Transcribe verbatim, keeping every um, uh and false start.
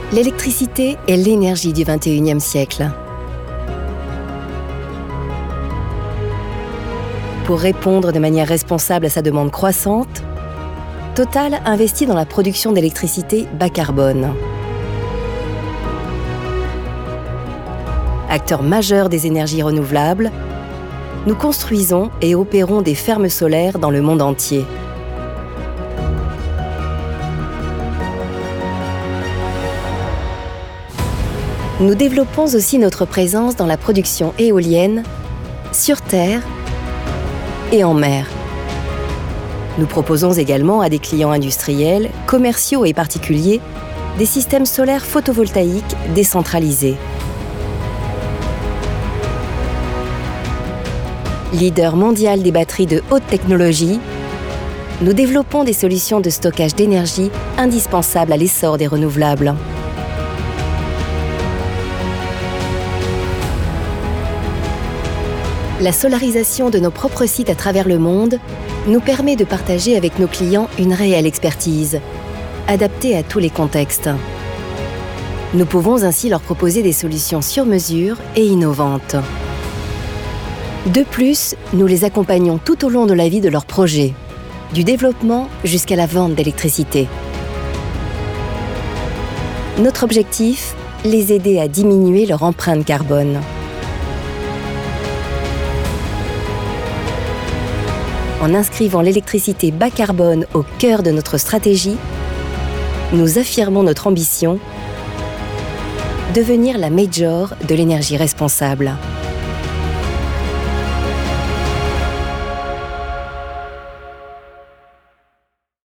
L'électricité est l'énergie du vingt et unième siècle. Pour répondre de manière responsable à sa demande croissante, Total investit dans la production d'électricité bas carbone. Acteur majeur des énergies renouvelables, nous construisons et opérons des fermes solaires dans le monde entier. Nous développons aussi notre présence dans la production éolienne, sur terre et en mer. Nous proposons également à des clients industriels, commerciaux et particuliers des systèmes solaires photovoltaïques décentralisés. Leader mondial des batteries de haute technologie, nous développons des solutions de stockage d'énergie indispensables à l'essor des renouvelables. La solarisation de nos propres sites à travers le monde nous permet de partager avec nos clients une réelle expertise, adaptée à tous les contextes. Nous pouvons ainsi leur proposer des solutions sur mesure et innovantes. De plus, nous les accompagnons tout au long de la vie de leur projet, du développement jusqu'à la vente d'électricité. Notre objectif, les aider à diminuer leur empreinte carbone. En inscrivant l'électricité bas carbone au cœur de notre stratégie, nous affirmons notre ambition, devenir la major de l'énergie responsable.